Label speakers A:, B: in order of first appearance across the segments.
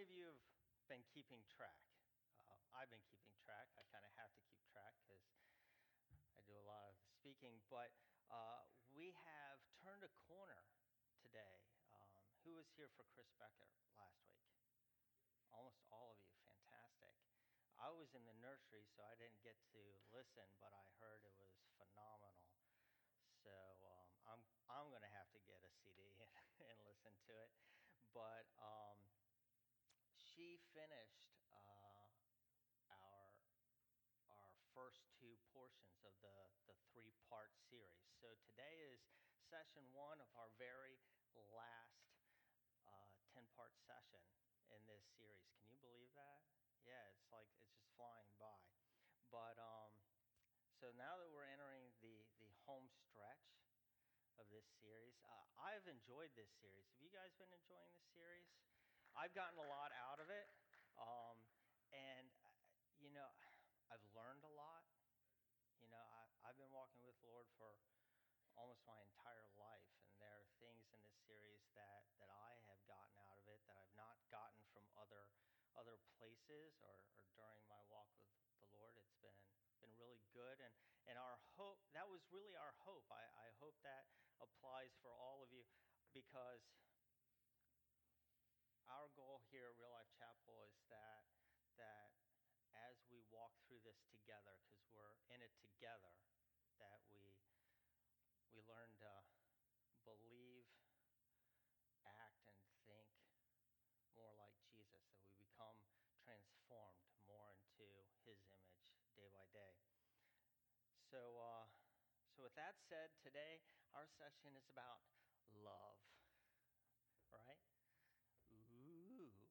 A: of you have been keeping track? I've been keeping track. I kind of have to keep track because I do a lot of speaking. But we have turned a corner today. Who was here for Chris Becker last week? Almost all of you. Fantastic. I was in the nursery, so I didn't get to listen, but I heard it was phenomenal. So I'm going to have to get a CD and listen to it. But she finished our first two portions of the three-part series. So today is session one of our very last 10-part session in this series. Can you believe that? Yeah, it's just flying by. But so now that we're entering the home stretch of this series, I've enjoyed this series. Have you guys been enjoying this series? I've gotten a lot out of it, and you know, I've learned a lot. You know, I've been walking with the Lord for almost my entire life, and there are things in this series that I have gotten out of it that I've not gotten from other places or during my walk with the Lord. It's been really good, and our hope, that was really our hope. I hope that applies for all of you, because our goal here at Real Life Chapel is that as we walk through this together, because we're in it together, that we learn to believe, act, and think more like Jesus, that we become transformed more into his image day by day. So with that said, today our session is about love, right? Ooh,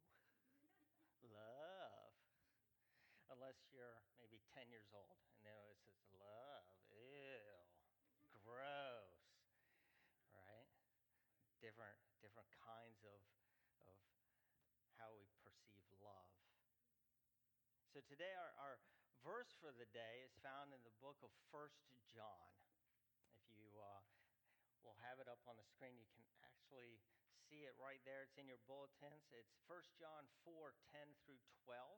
A: love. Unless you're maybe 10 years old and then it says love, ew, gross, right? Different kinds of how we perceive love. So today our verse for the day is found in the book of 1 John. If you will have it up on the screen, you can actually see it right there. It's in your bulletins. It's 1 John 4:10 through 12.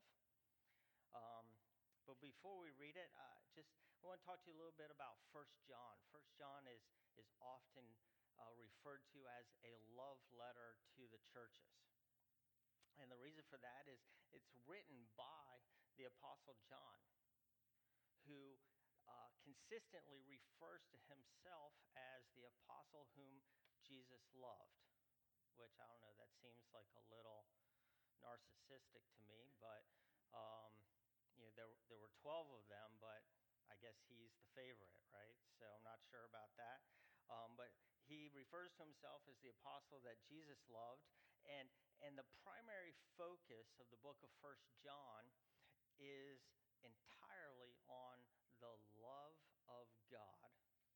A: But before we read it, I want to talk to you a little bit about 1 John. 1 John is often referred to as a love letter to the churches. And the reason for that is it's written by the Apostle John, who consistently refers to himself as the apostle whom Jesus loved, which, I don't know, that seems like a little narcissistic to me, but there were 12 of them, but I guess he's the favorite, right? So I'm not sure about that. But he refers to himself as the apostle that Jesus loved, and the primary focus of the book of 1 John is entirely on the love of God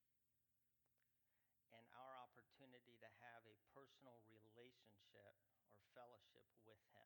A: and our opportunity to have a personal relationship or fellowship with him.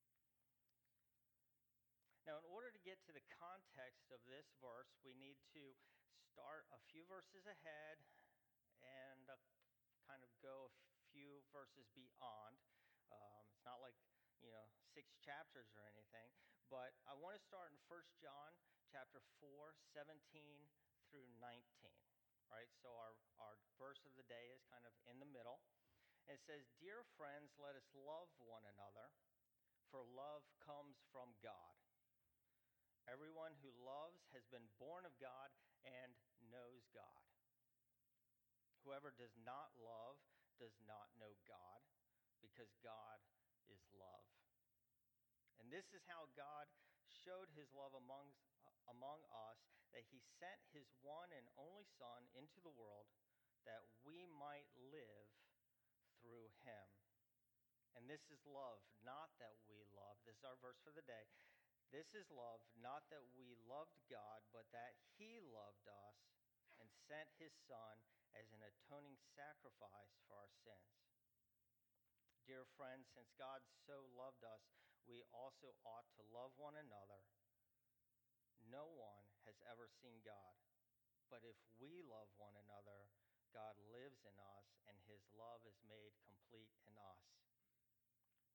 A: Now, in order to get to the context of this verse, we need to start a few verses ahead and kind of go a few verses beyond. It's not like 6 chapters or anything, but I want to start in 1 John chapter 4, 17 through 19. Right? So our verse of the day is kind of in the middle. And it says, "Dear friends, let us love one another, for love comes from God. Everyone who loves has been born of God and knows God. Whoever does not love does not know God, because God is love. And this is how God showed his love among us, that he sent his one and only Son into the world that we might live through him. And this is love, not that we love." This is our verse for the day. "This is love, not that we loved God, but that he loved us and sent his Son as an atoning sacrifice for our sins. Dear friends, since God so loved us, we also ought to love one another. No one has ever seen God, but if we love one another, God lives in us, and his love is made complete in us. And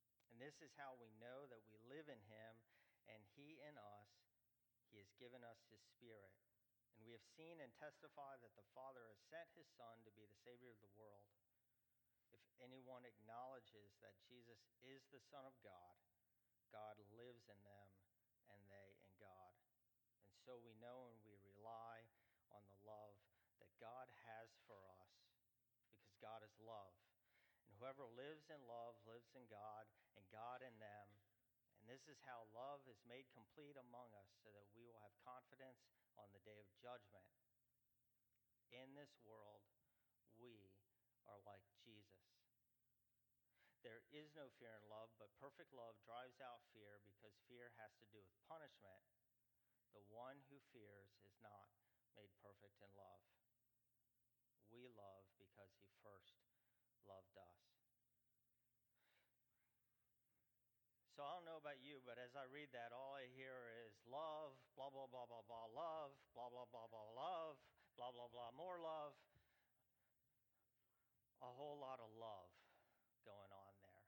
A: this is how we know that we live in him and he in us. He has given us his Spirit. And we have seen and testified that the Father has sent his Son to be the Savior of the world. If anyone acknowledges that Jesus is the Son of God, God lives in them and they in God. And so we know and we rely on the love that God has for us, because God is love. And whoever lives in love lives in God and God in them. And this is how love is made complete among us, so that we will have confidence on the day of judgment. In this world, we are like Jesus. There is no fear in love, but perfect love drives out fear, because fear has to do with punishment. The one who fears is not made perfect in love. We love because he first loved us. So I don't know about you, but as I read that, all I hear is love, blah, blah, blah, blah, blah, love, blah, blah, blah, blah, love, blah, blah, blah, more love. A whole lot of love going on there.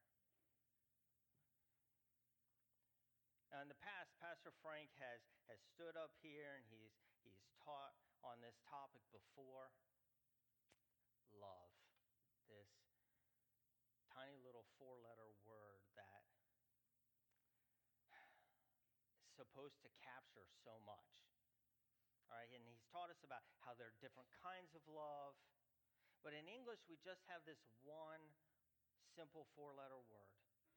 A: Now in the past, Pastor Frank has stood up here and he's taught on this topic before. Love. This tiny little 4-letter word that is supposed to capture so much. All right, and he's taught us about how there are different kinds of love. But in English, we just have this one simple 4-letter word.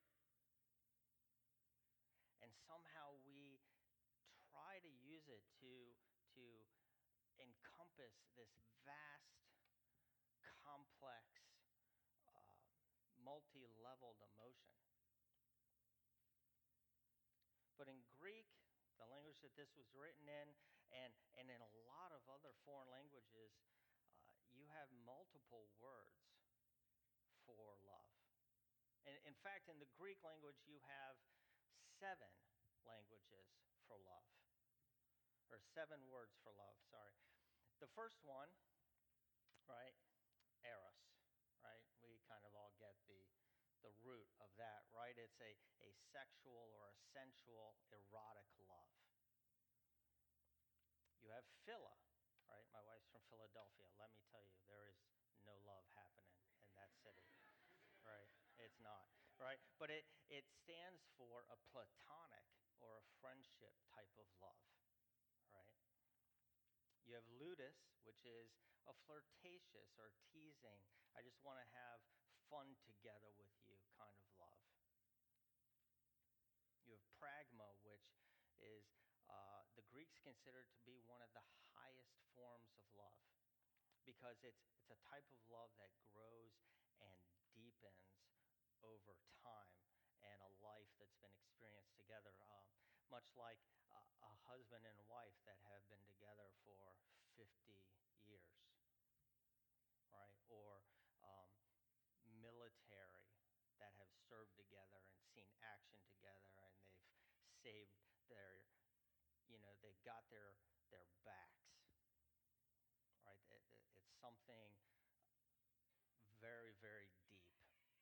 A: And somehow we try to use it to encompass this vast, complex, multi-leveled emotion. But in Greek, the language that this was written in, and in a lot of other foreign languages, you have multiple words for love. And in fact, in the Greek language, you have 7 languages for love. Or 7 words for love, sorry. The first one, right, eros, right? We kind of all get the root of that, right? It's a sexual or a sensual, erotic love. You have philia, right? My wife's from Philadelphia. Let me tell you, there is no love happening in that city, right? It's not, right? But it stands for a platonic or a friendship type of love, right? You have ludus, which is a flirtatious or teasing, I just want to have fun together with you kind of love. You have pragma, which is the Greeks consider it to be one of the highest forms of love, because it's a type of love that grows and deepens over time, and a life that's been experienced together, much like a husband and wife that have been together for 50 years, right? Or military that have served together and seen action together, and they've saved they've got their backs, right? It's something very, very deep.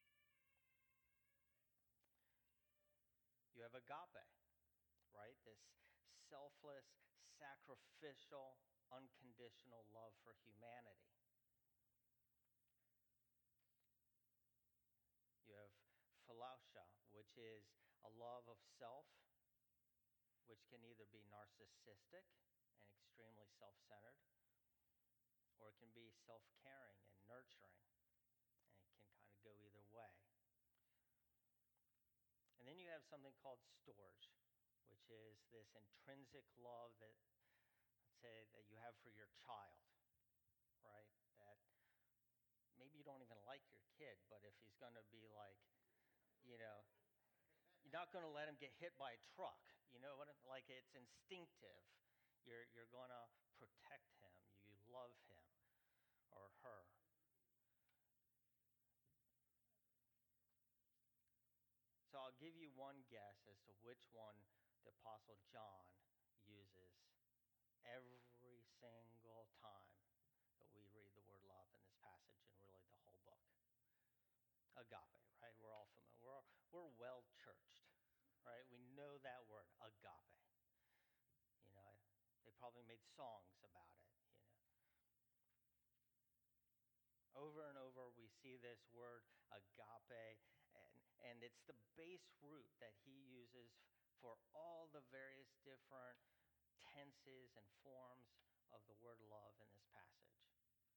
A: You have agape, right? This selfless, sacrificial, unconditional love for humanity. You have philautia, which is a love of self, which can either be narcissistic and extremely self-centered, or it can be self-caring and nurturing, and it can kind of go either way. And then you have something called storge, which is this intrinsic love that, let's say, that you have for your child, right? That maybe you don't even like your kid, but if he's going to be like, you're not going to let him get hit by a truck. You know what? Like, it's instinctive. You're going to protect him. You love him or her. So I'll give you one guess as to which one the Apostle John uses every single time that we read the word love in this passage, and really the whole book. Agape, right? We're all familiar. We're well churched, right? We know that word, agape. You know, they probably made songs about it, you know. Over and over, we see this word agape, and it's the base root that he uses for all the various different tenses and forms of the word love in this passage.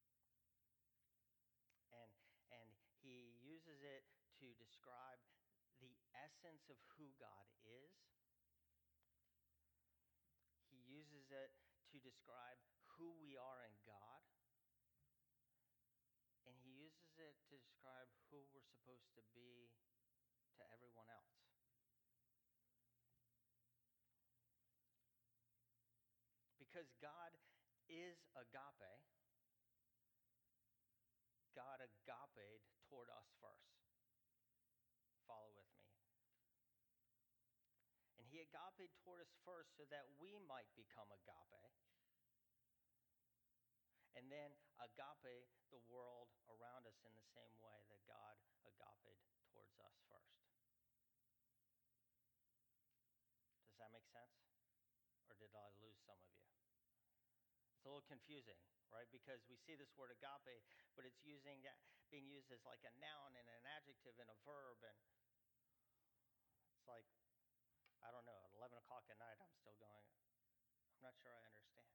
A: And he uses it to describe the essence of who God is. He uses it to describe who we are in God. And he uses it to describe who we're supposed to be to everyone else. Because God is agape, God agaped toward us first. Follow with me. And he agaped toward us first so that we might become agape. And then agape the world around us in the same way that God agaped towards us first. Does that make sense? Or did I lose some of you? It's a little confusing, right? Because we see this word agape, but it's being used as like a noun and an adjective and a verb. And it's like, I don't know, at 11 o'clock at night, I'm still going, I'm not sure I understand.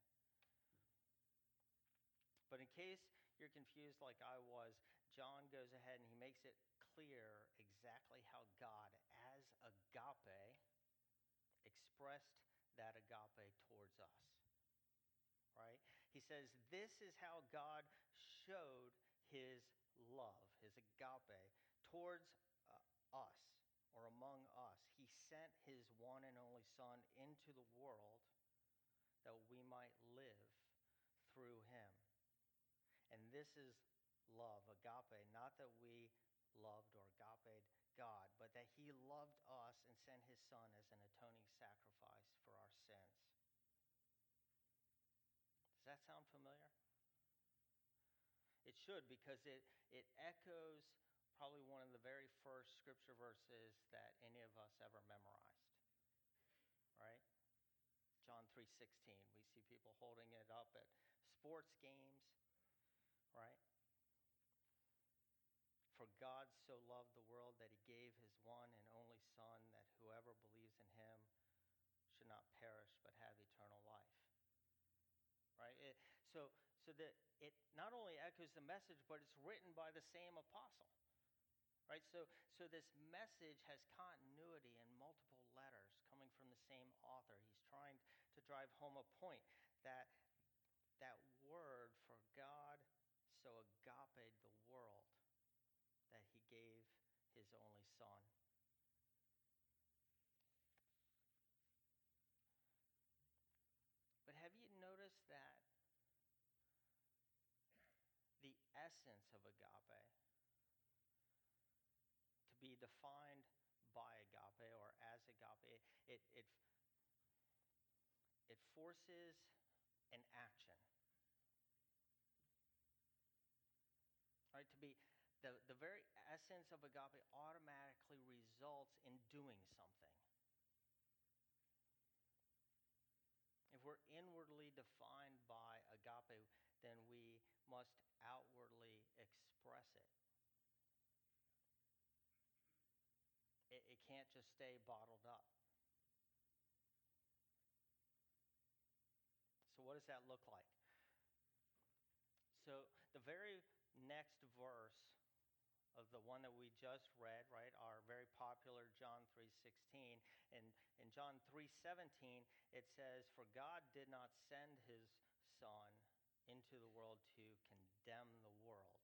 A: But in case you're confused like I was, John goes ahead and he makes it clear exactly how God, as agape, expressed that agape towards us. Right? He says, this is how God showed his love, his agape, towards us, or among us. He sent his one and only Son into the world that we might live through him. And this is love, agape, not that we loved or agaped God, but that he loved us and sent his Son as an atoning sacrifice for our sins. Does that sound familiar? It should, because it echoes probably one of the very first scripture verses that any of us ever memorized. Right? John 3:16. We see people holding it up at sports games. Right? For God so loved the world that he gave his one and only Son, that whoever believes in him should not perish but have eternal life. Right? So that it not only echoes the message, but it's written by the same apostle. Right? So this message has continuity in multiple letters coming from the same author. He's trying to drive home a point that word, for God so agaped the world that he gave his only Son. But have you noticed that the essence of agape, to be defined by agape or as agape, it forces an action. Right? To be the very essence of agape automatically results in doing something. If we're inwardly defined by agape, then we must outwardly express it. It can't just stay bottled up. So what does that look like? So the very next verse of the one that we just read, right, our very popular John 3:16, and in John 3:17 it says, "For God did not send his Son into the world to condemn the world,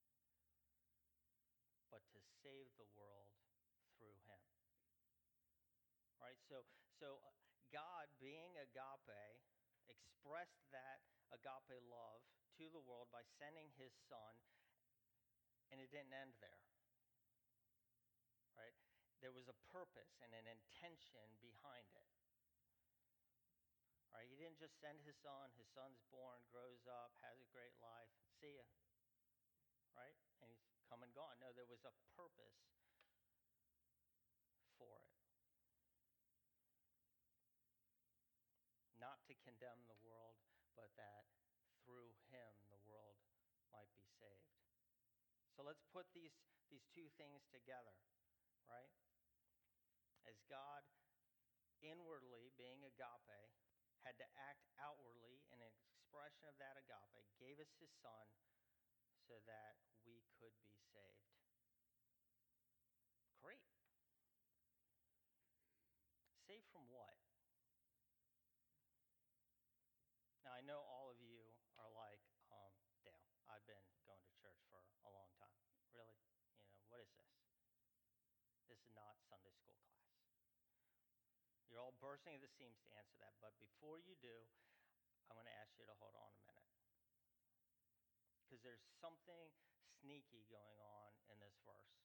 A: but to save the world through him." Right? So God, being agape, expressed that agape love to the world by sending his Son, and it didn't end there. Right? There was a purpose and an intention behind it. Right? He didn't just send his son's born, grows up, has a great life, see ya. Right? And he's come and gone. No, there was a purpose for condemn the world, but that through him the world might be saved. So let's put these two things together, right? As God inwardly, being agape, had to act outwardly in an expression of that agape, gave us his Son so that we could be saved. Great. Saved from what? Now, I know all of you are like, Dale, I've been going to church for a long time. Really? What is this? This is not Sunday school class. You're all bursting at the seams to answer that, but before you do, I'm going to ask you to hold on a minute. Because there's something sneaky going on in this verse.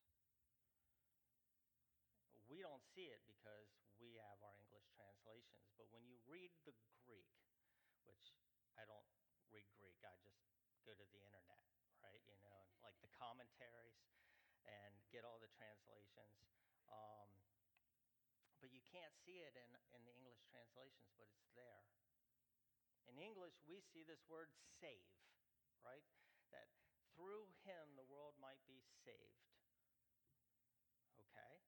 A: We don't see it because we have our English translations, but when you read the Greek, which I don't read Greek, I just go to the internet, right? And like the commentaries and get all the translations. But you can't see it in the English translations, but it's there. In English, we see this word save, right? That through him the world might be saved. Okay?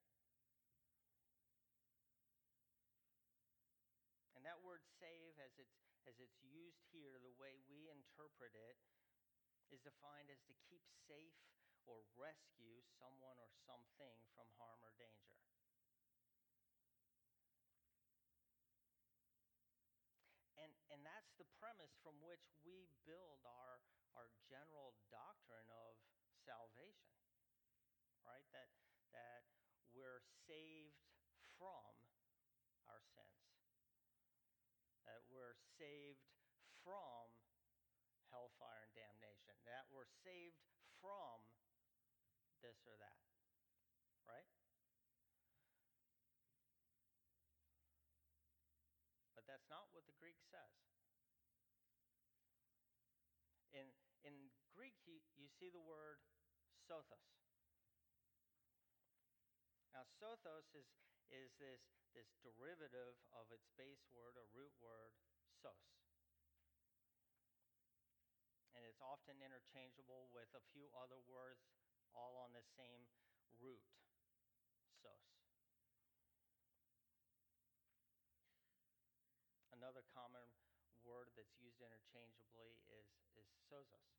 A: And that word save, as it's used here, the way we interpret it, is defined as to keep safe or rescue someone or something from harm or danger. And that's the premise from which we build our general doctrine of salvation, right? That we're saved from our sins. That we're saved from hellfire and damnation. That we're saved from this or that, right? But that's not what the Greek says. In Greek, you see the word sothos. Now, sothos is this derivative of its base word or root word, sos. And it's often interchangeable with a few other words, all on the same root, sos. Another common word that's used interchangeably is sozos.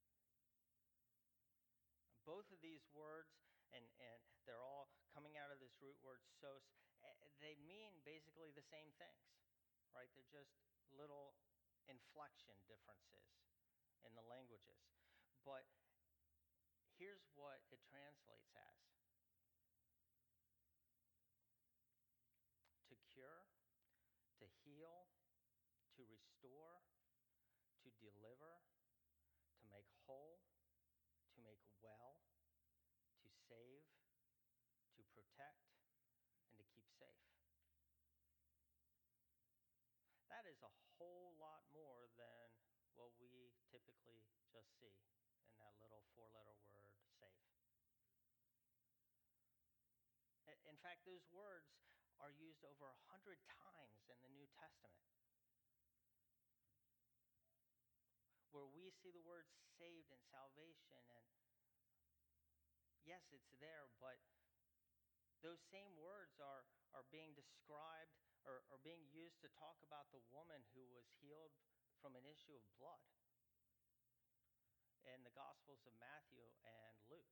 A: Both of these words, and they're all coming out of this root word sos, they mean basically the same things, right? They're just little inflection differences in the languages. But here's what it translates as: to cure, to heal, to restore, to deliver, to make whole, to make well, to save, to protect, and to keep safe. That is a whole lot more than what we typically just see in that little four-letter word, save. In fact, those words are used over 100 times in the New Testament, where we see the word saved and salvation, and yes, it's there, but those same words are being described or being used to talk about the woman who was healed from an issue of blood in the Gospels of Matthew and Luke.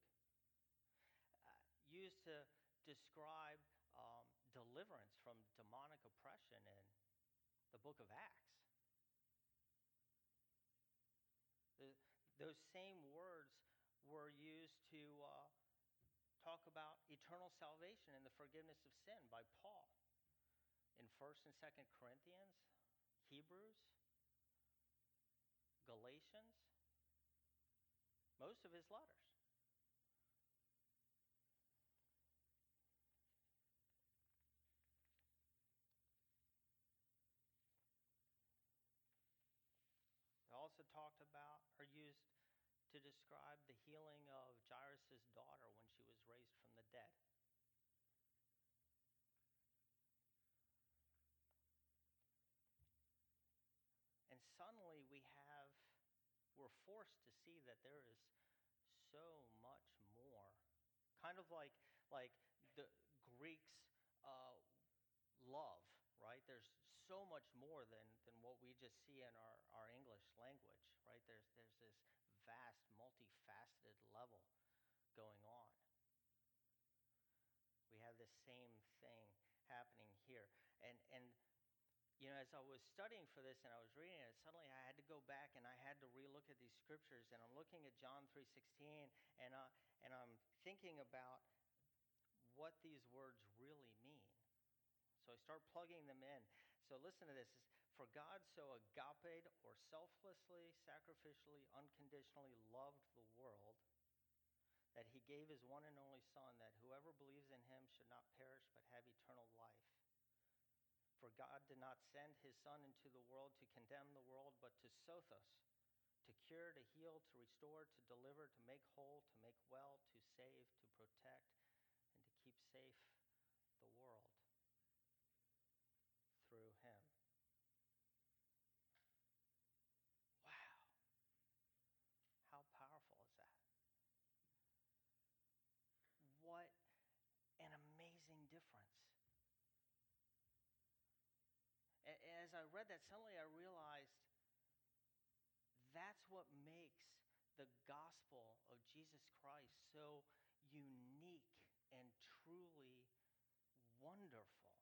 A: Used to describe deliverance from demonic oppression in the book of Acts. Those same words were used to talk about eternal salvation and the forgiveness of sin by Paul in 1st and 2nd Corinthians, Hebrews, Galatians, most of his letters. They also talked about, or used to describe the healing of Jairus' daughter when she was raised from the dead. we're forced to see that there is so much more. Kind of like the Greeks' love, right? There's so much more than what we just see in our English language, right? There's this vast, multifaceted level going on. We have this same thing happening here. And as I was studying for this and I was reading it, suddenly I had to go back and I had to relook at these scriptures. And I'm looking at John 3:16, and I'm thinking about what these words really mean. So I start plugging them in. So listen to this. For God so agape, or selflessly, sacrificially, unconditionally loved the world, that he gave his one and only Son, that whoever believes in him should not perish but have eternal life. For God did not send his Son into the world to condemn the world, but to sothos, to cure, to heal, to restore, to deliver, to make whole, to make well, to save, to protect, and to keep safe the world through him. Wow. How powerful is that? What an amazing difference. As I read that, suddenly I realized that's what makes the gospel of Jesus Christ so unique and truly wonderful.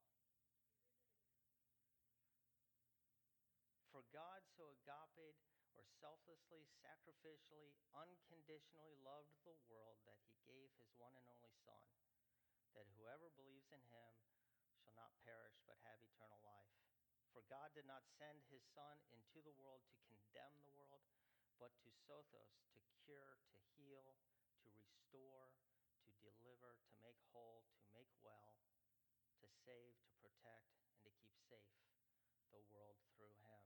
A: For God so agape, or selflessly, sacrificially, unconditionally loved the world that he gave his one and only Son, that whoever believes in him shall not perish but have eternal life. For God did not send his Son into the world to condemn the world, but to sothos, to cure, to heal, to restore, to deliver, to make whole, to make well, to save, to protect, and to keep safe the world through him.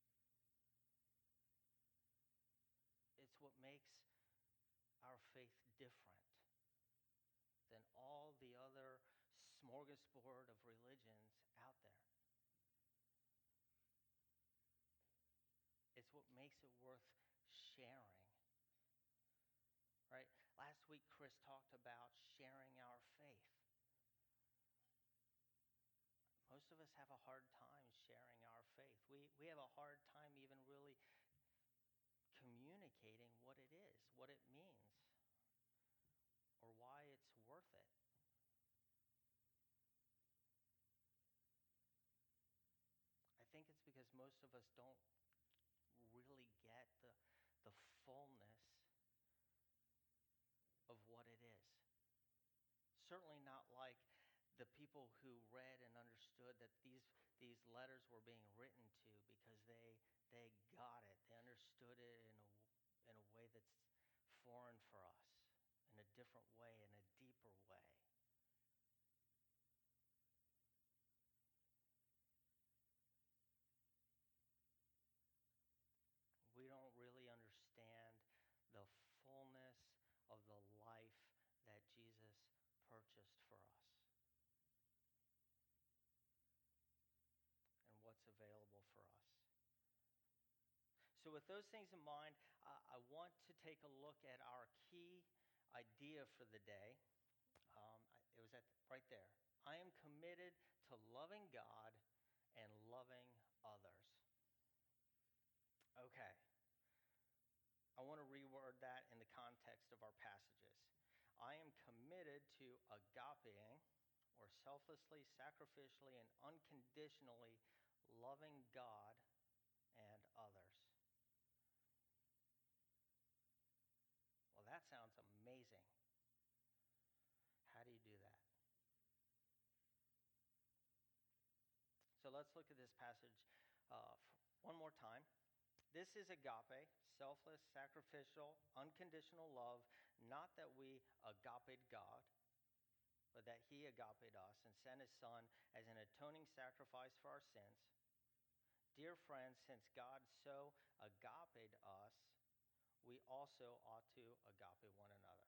A: It's what makes our faith different than all the other smorgasbord of religions out there. It's what makes it worth sharing. Right? Last week, Chris talked about sharing our faith. Most of us have a hard time sharing our faith. We have a hard time even really communicating what it is, what it means, or why it's worth it. I think it's because most of us don't really get the fullness of what it is. Certainly not like the people who read and understood that these letters were being written to, because they got it. They understood it in a way that's foreign for us, in a different way, in a deeper way. We don't really understand the fullness of the life that Jesus purchased for us and what's available for us. So with those things in mind, I want to take a look at our key idea for the day. It was right there. I am committed to loving God and loving others. Okay. I want to reword that in the context of our passages. I am committed to agapeing, or selflessly, sacrificially, and unconditionally loving God and others. Well, that sounds amazing. How do you do that? So let's look at this passage one more time. This is agape, selfless, sacrificial, unconditional love, not that we agaped God, but that he agaped us and sent his Son as an atoning sacrifice for our sins. Dear friends, since God so agaped us, we also ought to agape one another.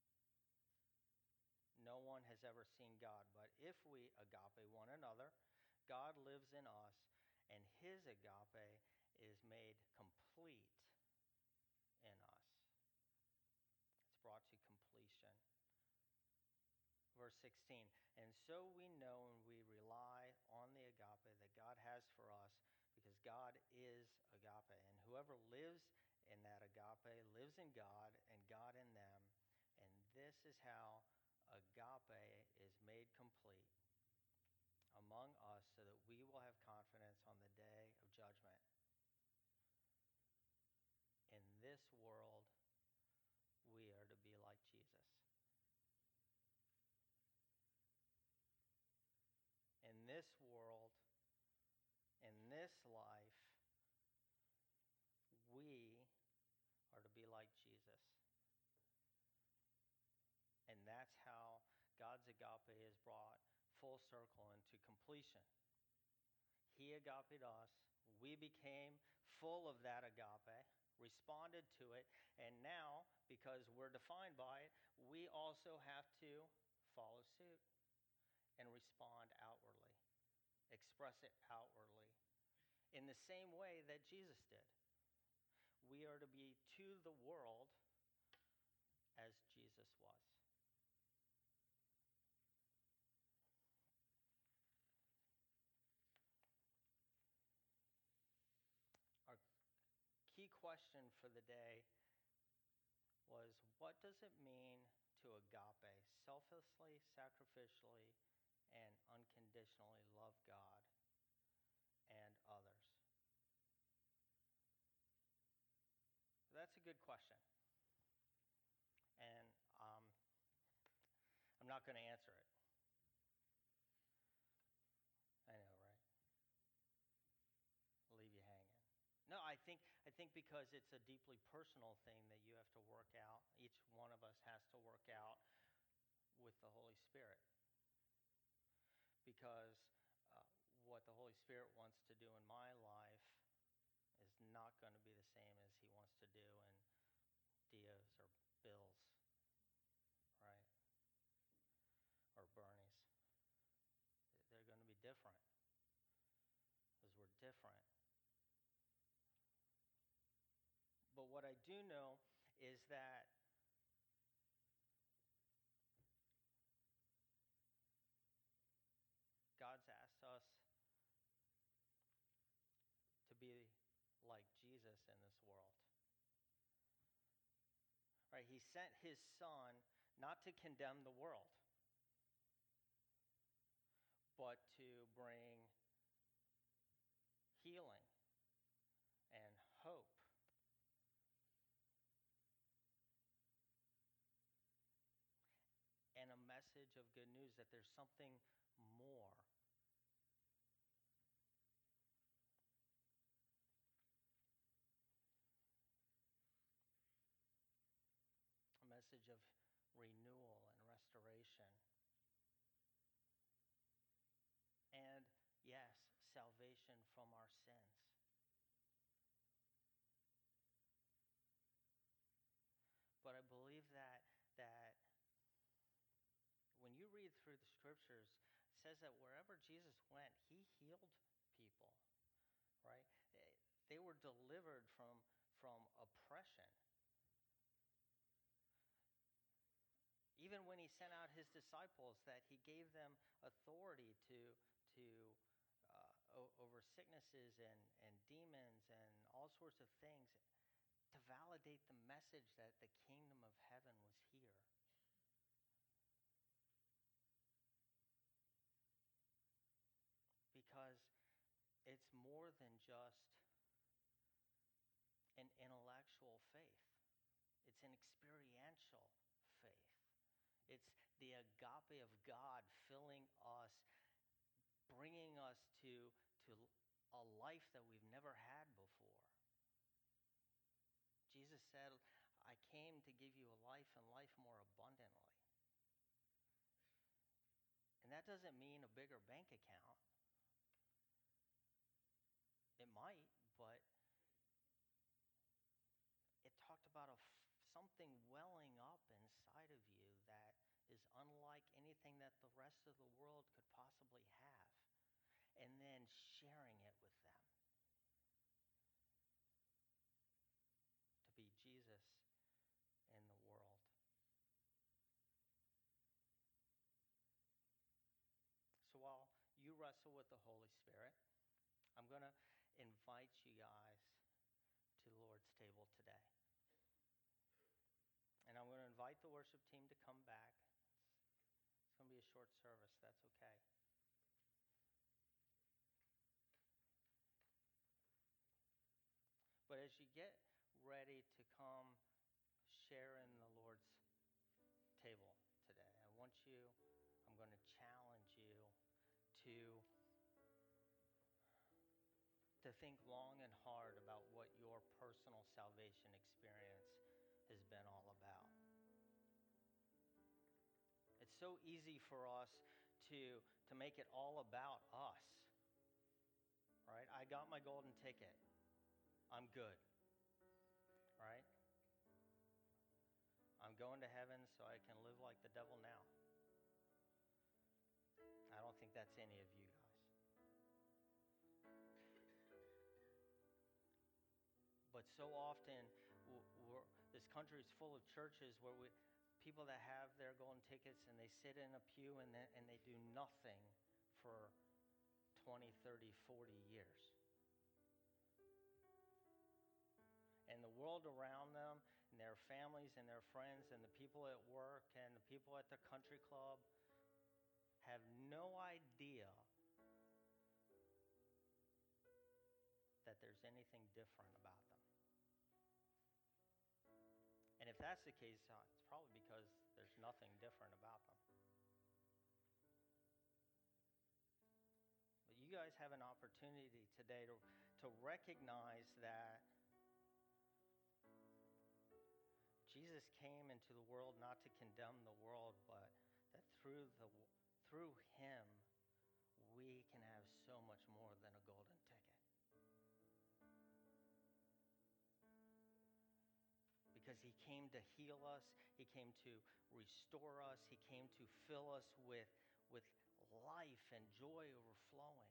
A: No one has ever seen God, but if we agape one another, God lives in us, and his agape is made complete 16. And so we know and we rely on the agape that God has for us because God is agape. And whoever lives in that agape lives in God and God in them. And this is how agape is made complete among us so that we will have confidence on the day of judgment. In this world, we are to be like Jesus. In this world, in this life, we are to be like Jesus. And that's how God's agape is brought full circle into completion. He agape us. We became full of that agape, responded to it, and now, because we're defined by it, we also have to follow suit and respond outwardly, express it outwardly, in the same way that Jesus did. We are to be to the world as Jesus was. Our key question for the day was, what does it mean to agape, selflessly, sacrificially, and unconditionally love God and others? That's a good question. And I'm not going to answer it. I know, right? I'll leave you hanging. No, I think because it's a deeply personal thing that you have to work out. Each one of us has to work out with the Holy Spirit. Because what the Holy Spirit wants to do in my life is not going to be the same as he wants to do in Dio's or Bill's, right? Or Bernie's. They're going to be different because we're different. But what I do know is that God's asked us to be like Jesus in this world. Right? He sent his son not to condemn the world, but to bring healing and hope. And a message of good news that there's something more. A message of renewal and restoration. And, yes, salvation from our sins. But I believe that when you read through the scriptures, it says that wherever Jesus went, he healed people, right? They were delivered from oppression. Even when he sent out his disciples, that he gave them authority over sicknesses and demons and all sorts of things to validate the message that the kingdom of heaven was here. Because it's more than just an intellectual faith. It's an experiential faith. It's the agape of God filling us, bringing us to a life that we've never had before. Jesus said, I came to give you a life and life more abundantly. And that doesn't mean a bigger bank account. It might, but it talked about something welling up inside of you that is unlike anything that the rest of the world could possibly have, and then sharing it with them. To be Jesus in the world. with the Holy Spirit, I'm going to invite you guys to the Lord's table today. And I'm going to invite the worship team to come back. It's going to be a short service. That's okay. But as you get ready to come share in the Lord's table today, I'm going to challenge you to think long and hard about what your personal salvation experience has been all about. It's so easy for us to make it all about us, right? I got my golden ticket. I'm good, right? I'm going to heaven so I can live like the devil now. I don't think that's any of you guys. But so often, this country is full of churches where people that have their golden tickets and they sit in a pew and they do nothing for 20, 30, 40 years. And the world around them and their families and their friends and the people at work and the people at the country club have no idea that there's anything different about them. And if that's the case, it's probably because there's nothing different about them. But you guys have an opportunity today to recognize that Jesus came into the world not to condemn the world, but that through him we can have so much more than a golden ticket. Because he came to heal us, he came to restore us, he came to fill us with life and joy overflowing.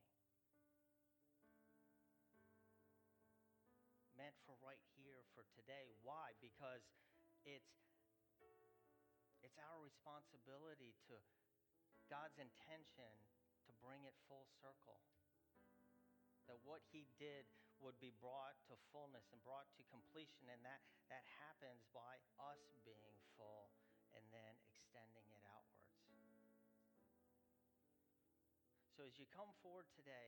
A: Meant for right here, for today. Why? Because it's our responsibility to God's intention to bring it full circle. That what he did would be brought to fullness and brought to completion, and that happens by us being full and then extending it outwards. So as you come forward today,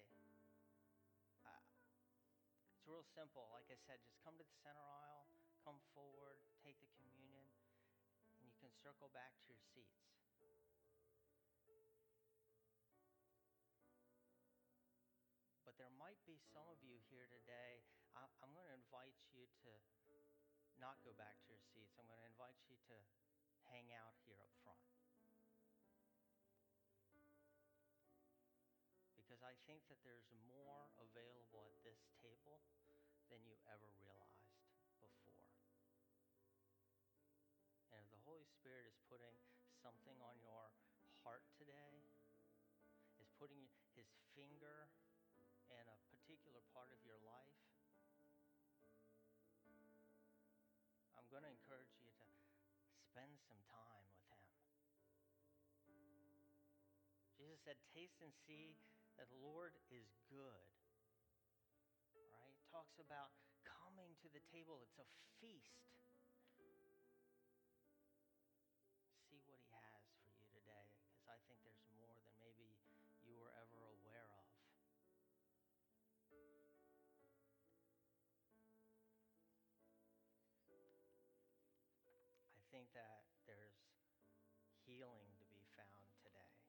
A: it's real simple. Like I said, just come to the center aisle, come forward, take the communion, and you can circle back to your seats. But there might be some of you here today, I'm going to invite you to not go back to your seats. I'm going to invite you to hang out here up front. Because I think that there's more available at this table than you ever realized before. And if the Holy Spirit is putting something on your heart today, is putting his finger in a particular part of your life, I'm going to encourage you to spend some time with him. Jesus said, taste and see that the Lord is good. Right? Talks about coming to the table. It's a feast. See what he has for you today, because I think there's more than maybe you were ever aware of. I think that there's healing to be found today.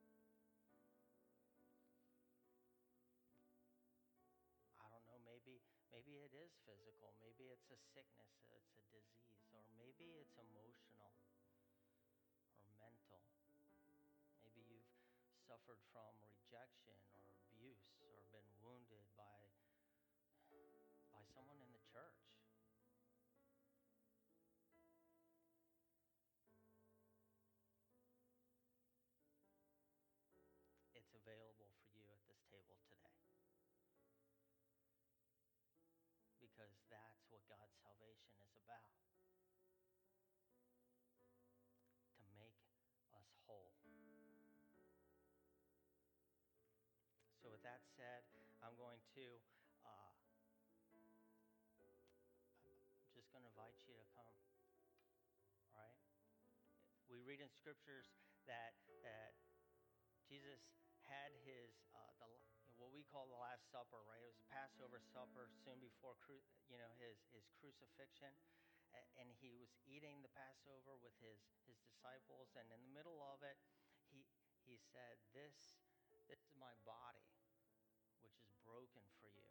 A: I don't know, maybe it is physical, maybe it's a sickness, it's a disease, or maybe it's emotional or mental. Maybe you've suffered from rejection or abuse or been wounded by someone in the church. It's available for you at this table today. Because that's what God's salvation is about. To make us whole. So said, I'm just going to invite you to come, right? We read in scriptures that Jesus had what we call the Last Supper, right? It was a Passover supper soon before his crucifixion, and he was eating the Passover with his disciples, and in the middle of it, he said, "This is my body, which is broken for you.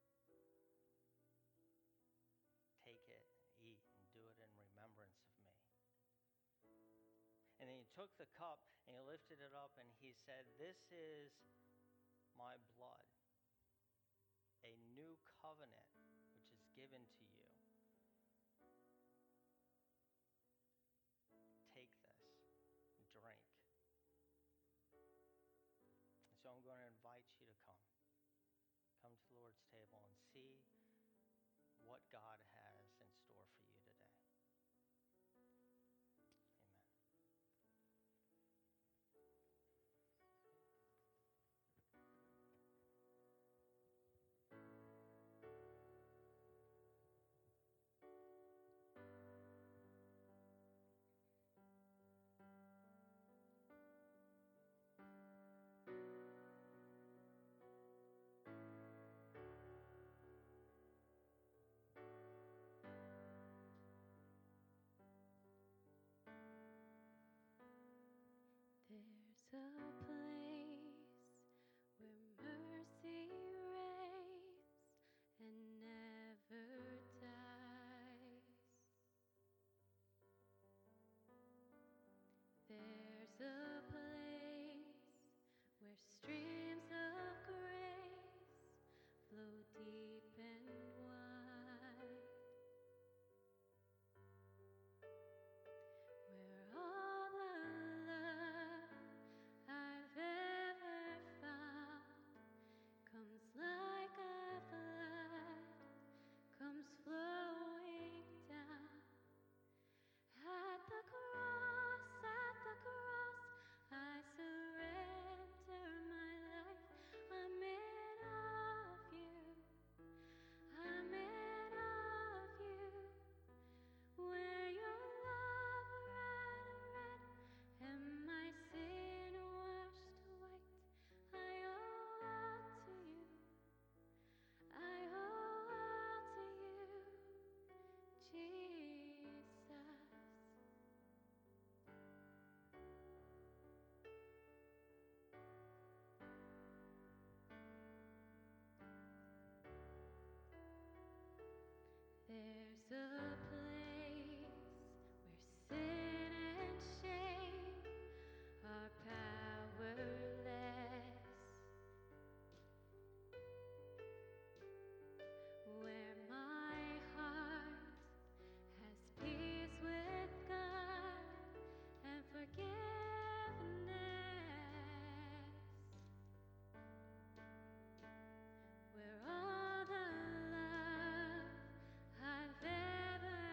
A: Take it, eat, and do it in remembrance of me." And then he took the cup and he lifted it up and he said, "This is my blood, a new covenant which is given to you. Take this, drink." And so I'm going to invite you to come. Come to the Lord's table and see what God has in store for you today. Amen.
B: There's a place where mercy reigns and never dies. There's a place where streams of grace flow deep and wide, where all the love I've ever found comes like a flood, comes flowing down. At the cross, I surrender my life. I'm in awe of you. I'm in awe of you. Where your love ran red and my sin washed white. I owe all to you. I owe all to you, Jesus. There's a place where sin and shame are powerless, where my heart has peace with God and forgiveness, where all the love I've ever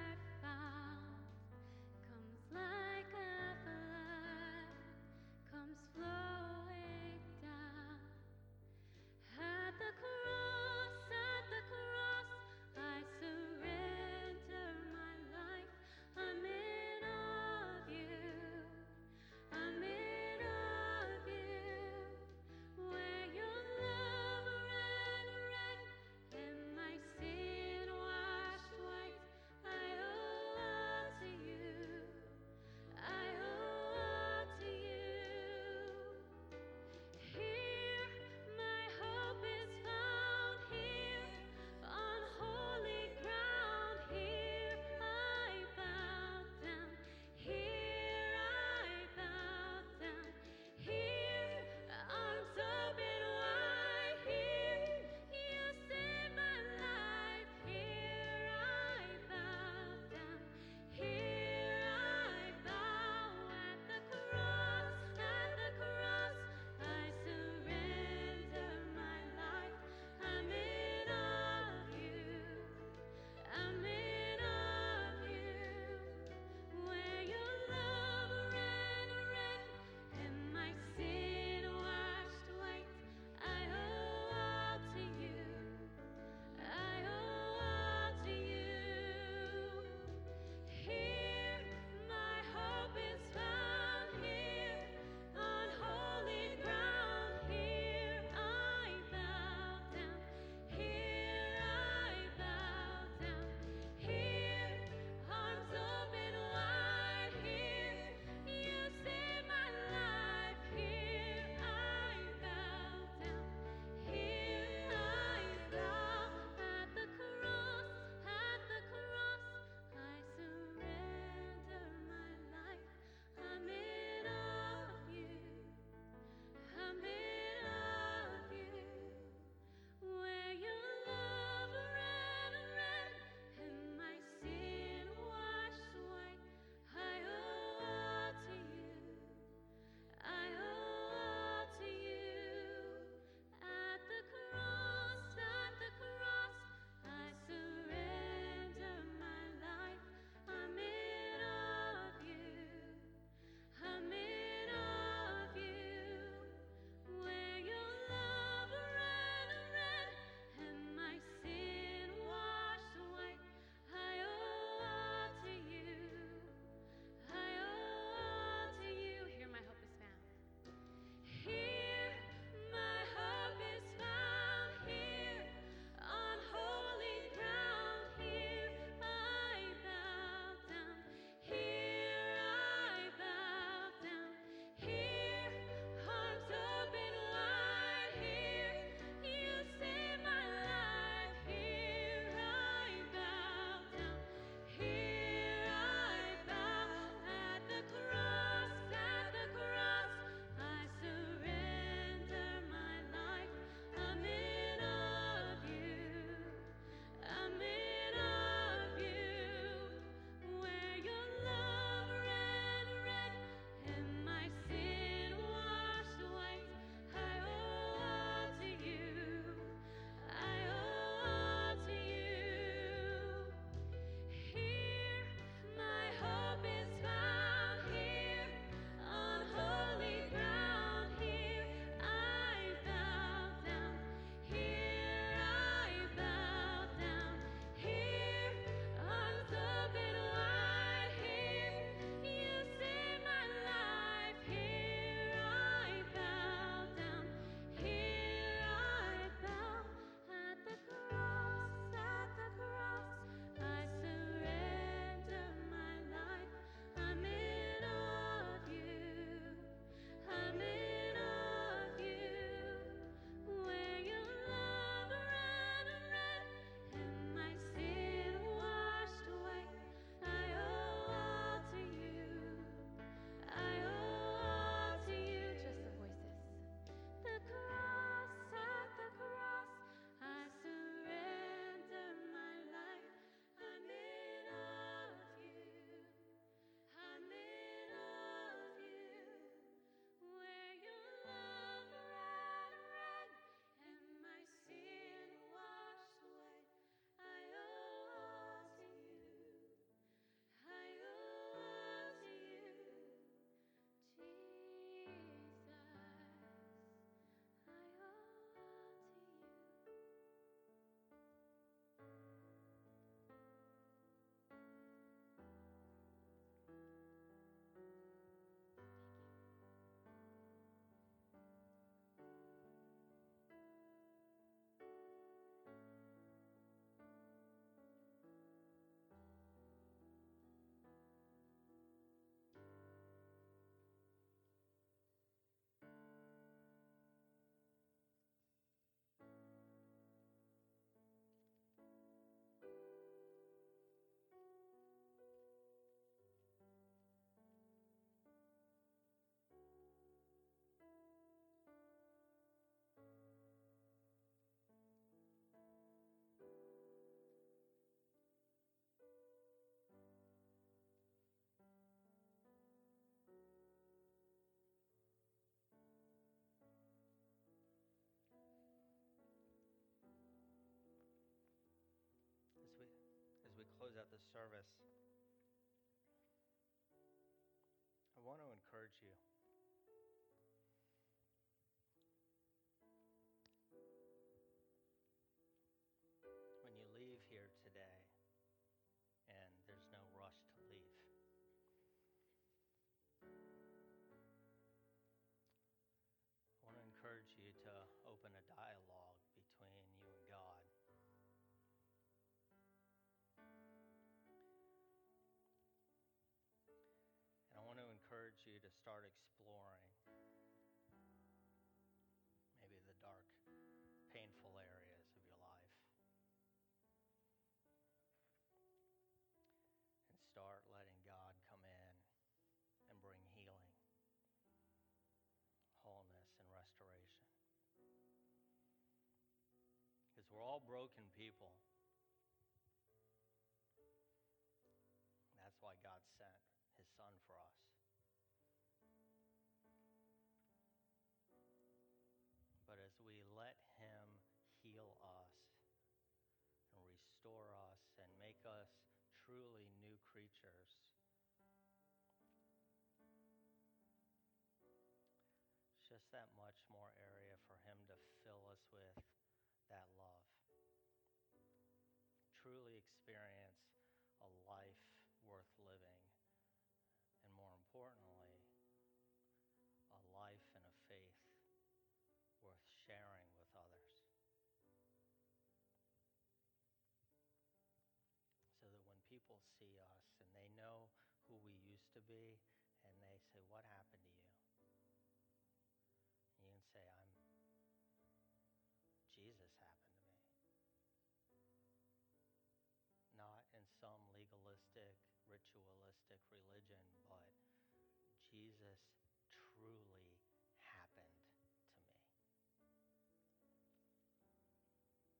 A: close out this service, I want to encourage you. When you leave here today, and there's no rush to leave, I want to encourage you to open a dialogue between you and God. And I want to encourage you to start exploring maybe the dark, painful areas of your life. And start letting God come in and bring healing, wholeness, and restoration. Because we're all broken people. That's why God sent his Son for us. But as we let him heal us and restore us and make us truly new creatures, it's just that much more area for him to fill us with that love. Truly experience a life worth living, and more importantly, a life and a faith worth sharing with others. So that when people see us and they know who we used to be, and they say, "What happened to you?" You can say, Jesus happened to me. Not in some legalistic, ritualistic religion, but Jesus